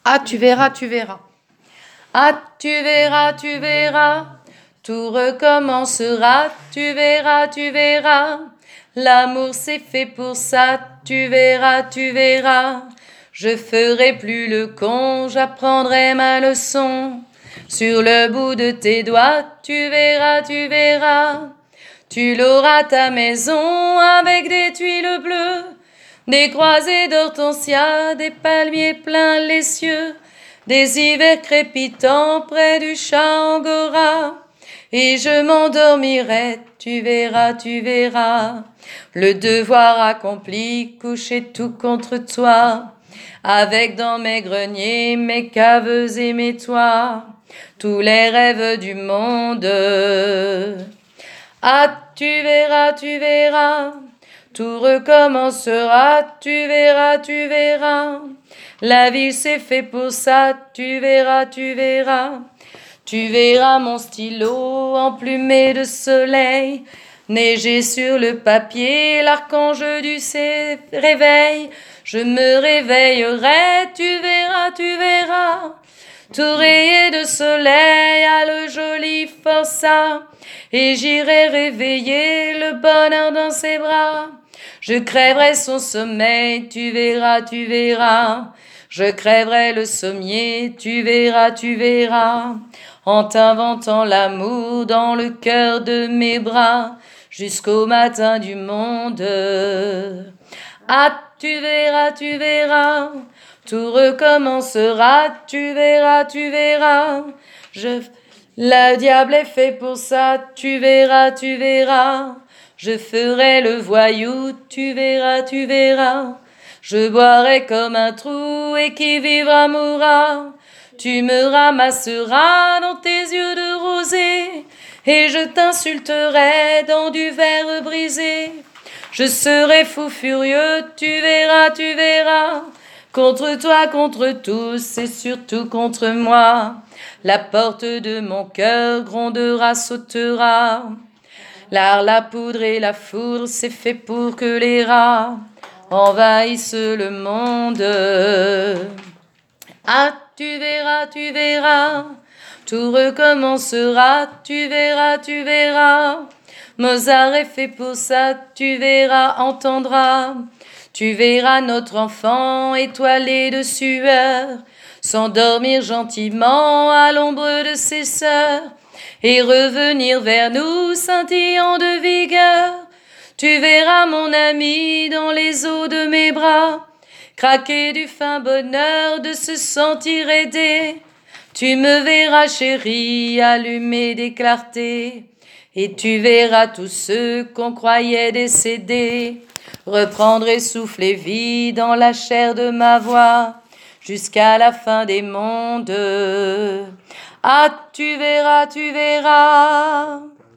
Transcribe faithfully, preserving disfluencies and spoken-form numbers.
Ah, tu verras, tu verras. Ah, tu verras, tu verras. Tout recommencera, tu verras, tu verras. L'amour c'est fait pour ça, tu verras, tu verras. Je ferai plus le con, j'apprendrai ma leçon. Sur le bout de tes doigts, tu verras, tu verras. Tu l'auras ta maison avec des tuiles bleues, des croisées d'hortensia, des palmiers pleins les cieux, des hivers crépitants près du champ Angora. Et je m'endormirai, tu verras, tu verras, le devoir accompli, couché tout contre toi, avec dans mes greniers, mes caves et mes toits, tous les rêves du monde. Ah, tu verras, tu verras, tout recommencera, tu verras, tu verras, la vie c'est fait pour ça, tu verras, tu verras. Tu verras mon stylo emplumé de soleil, neiger sur le papier, l'archange du réveil. Je me réveillerai, tu verras, tu verras, tout rayé de soleil à le joli forçat, et j'irai réveiller le bonheur dans ses bras. Je crèverai son sommeil, tu verras, tu verras. Je crèverai le sommier, tu verras, tu verras, en t'inventant l'amour dans le cœur de mes bras, jusqu'au matin du monde. Ah, tu verras, tu verras, tout recommencera, tu verras, tu verras. Je, le diable est fait pour ça, tu verras, tu verras. Je ferai le voyou, tu verras, tu verras. Je boirai comme un trou et qui vivra mourra. Tu me ramasseras dans tes yeux de rosée et je t'insulterai dans du verre brisé. Je serai fou furieux, tu verras, tu verras. Contre toi, contre tous et surtout contre moi. La porte de mon cœur grondera, sautera. L'art, la poudre et la foudre, c'est fait pour que les rats envahissent le monde. Ah, tu verras, tu verras, tout recommencera, tu verras, tu verras. Mozart est fait pour ça, tu verras, entendras. Tu verras notre enfant étoilé de sueur s'endormir gentiment à l'ombre de ses sœurs et revenir vers nous scintillant de vigueur. Tu verras mon ami dans les eaux de mes bras craquer du fin bonheur de se sentir aidé. Tu me verras chérie allumer des clartés et tu verras tous ceux qu'on croyait décédés reprendre et souffler vie dans la chair de ma voix jusqu'à la fin des mondes. Ah, tu verras, tu verras.